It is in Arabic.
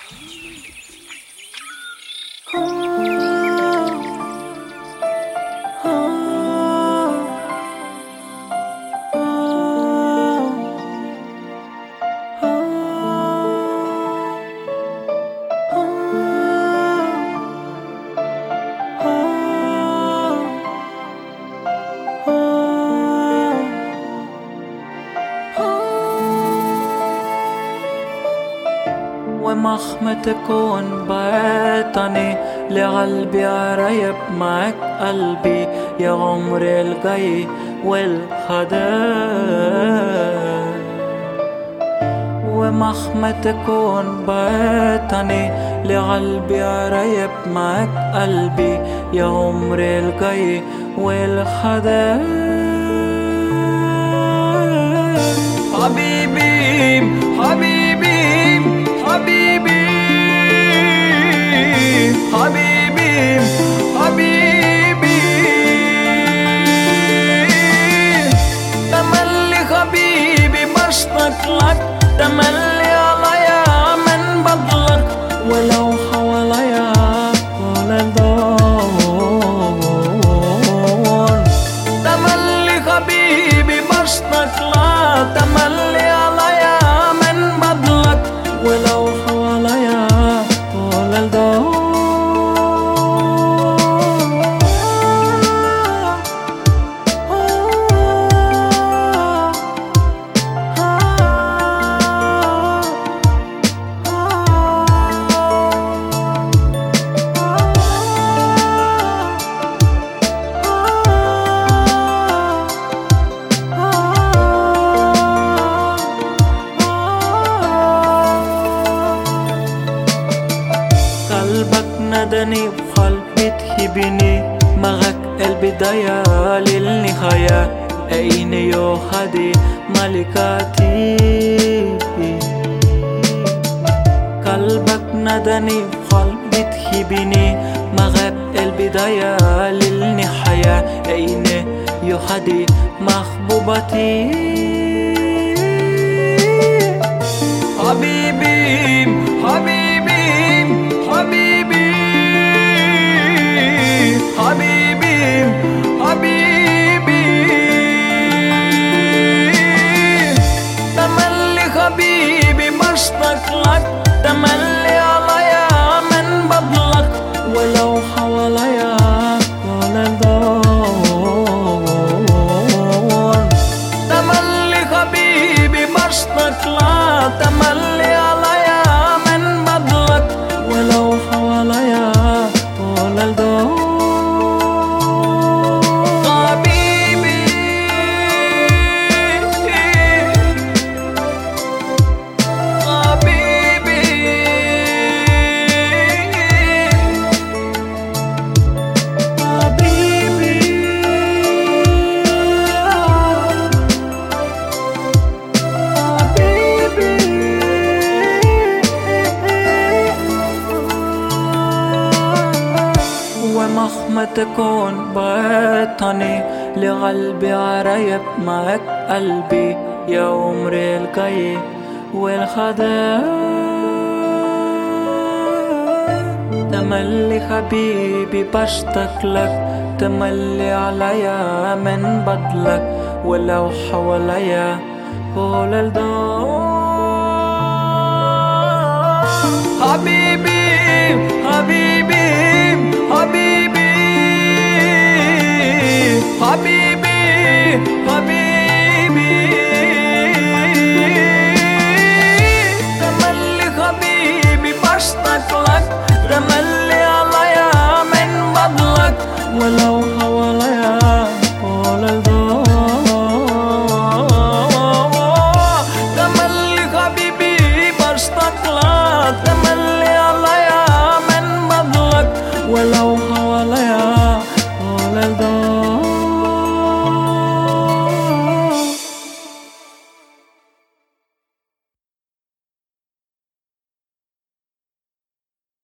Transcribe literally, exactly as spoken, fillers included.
ومهما تكون بعدتني لقلبي قريب معاك قلبي يا عمري الجاي والخداع. ومهما تكون بعدتني لقلبي قريب معاك قلبي يا عمري الجاي والخداع. حبيبي حبيبي حبيبي حبيبي حبيبي تملي حبيبي بشتاق لك تملي عليا من فضلك ولو حواليا طول الدور. تملي حبيبي بشتاق لك تملي عليا من فضلك ولو حواليا طول الدور. قلبك ناداني وقلبي تحبني معك البداية للنهاية أين يوحدي ملكاتي. قلبك ناداني وقلبي تحبني معك البداية للنهاية أين يوحدي محبوبتي. حبيبي حبيبي حبيبي حبيبي حبيبي تملي حبيبي بشتاق لك تملي عليا من فضلك ولو حواليا طول الدور. تملي حبيبي بشتاق لك تملي عليا من فضلك ولو حواليا طول الدور. حبيبي حبيبي حبيبي ومهما تكون بعدتني لقلبي قريب معك قلبي يا عمري الجاي والخداع. تملي حبيبي بشتاق لك تملي عليا من فضلك ولو حواليا طول الدور. حبيبي حبيبي حبيبي حبيبي